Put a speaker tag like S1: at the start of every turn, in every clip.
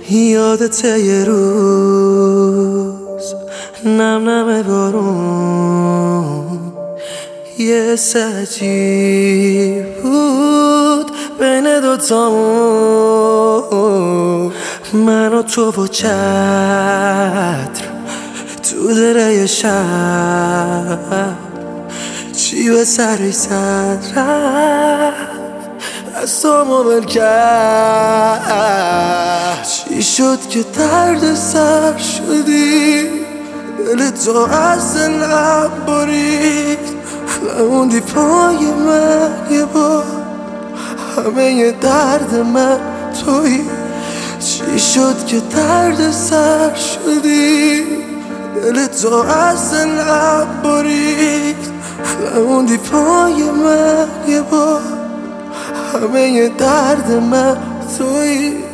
S1: یادته یه روز نم نم بارون یه عجیب بود بین دوتامون، من و تو و چتر تو دره شب، چی به سرش زد رفت از تو مبل کرد. چی شد که درد سر شدی، دل تو از دلم برید، نموندی پای من یه بار، همه درد من تویی. چی شد که درد سر شدی، دل تو از دلم برید، نموندی پای من یه بار، همه درد من تویی.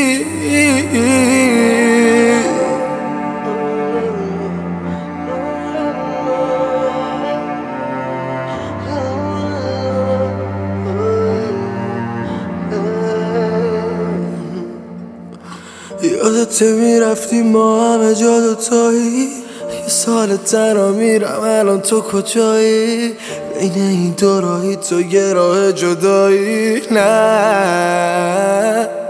S1: یادته میرفتی ما همه جا دوتایی، یه سال تنها میرم الان تو کجایی، بین این دو راهی تو یه راه جدایی. نه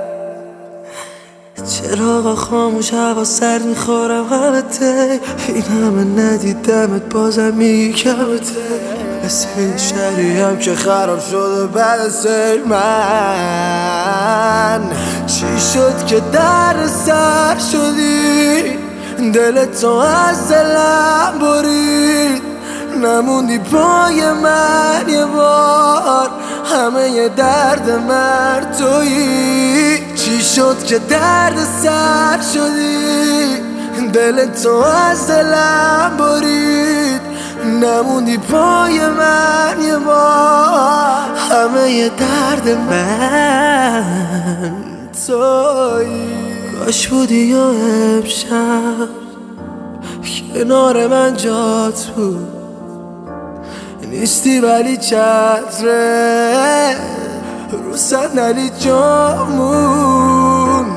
S1: چراغا خاموش، هوا سرد، میخورم همته، این همه ندیدمت بازم میگی کمته، مثل این شهری هم که خراب شده بعد از من. چی شد که در سر شدی، دل تو از دلم برید، نموندی پای من یه بار، همه درد من تویی. چی شد که درد سر شدی، دل تو از دلم برید، نموندی پای من یه بار، همه درد من تویی. کاش بودی یا امشب کنار من جات بود، نیستی ولی چتره رو صندلی جامون.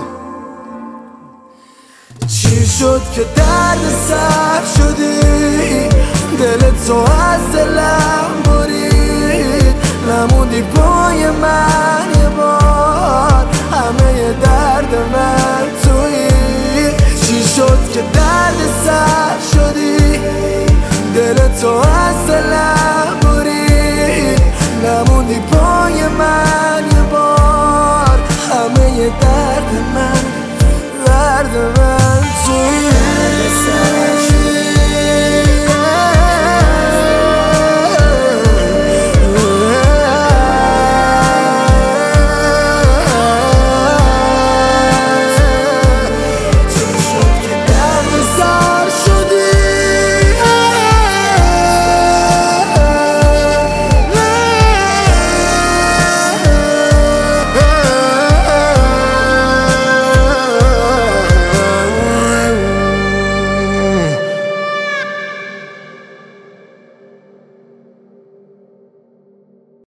S1: چی شد که درد سر شدی، دل تو از دلم برید، نموندی پای من یه بار،